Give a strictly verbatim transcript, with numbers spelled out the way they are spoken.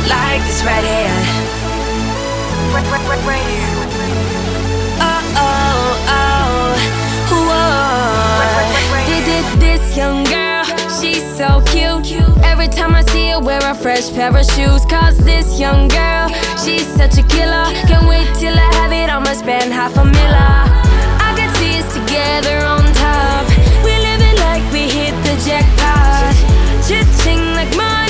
like this right here. Right, right, right, right here. Oh, oh, oh, whoa. Right, right, right, right here. This young girl, she's so cute. Every time I see her wear a fresh pair of shoes. Cause this young girl, she's such a killer. Can't wait till I have it, I'ma spend half a miller. I can see us together on top. We live it like we hit the jackpot. Chit-ching like mine.